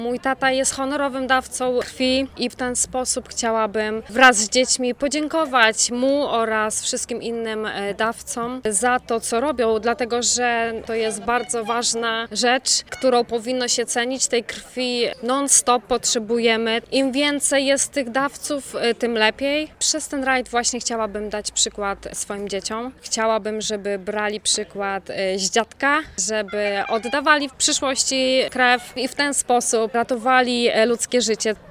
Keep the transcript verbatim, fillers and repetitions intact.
Mój tata jest honorowym dawcą krwi i w ten sposób chciałabym wraz z dziećmi podziękować mu oraz wszystkim innym dawcom za to, co robią, dlatego że to jest bardzo ważna rzecz, którą powinno się cenić. Tej krwi non-stop potrzebujemy. Im więcej jest tych dawców, tym lepiej. Przez ten rajd właśnie chciałabym dać przykład swoim dzieciom. Chciałabym, żeby brali przykład z dziadka, żeby oddawali w przyszłości krew i w ten sposób ratowali ludzkie życie.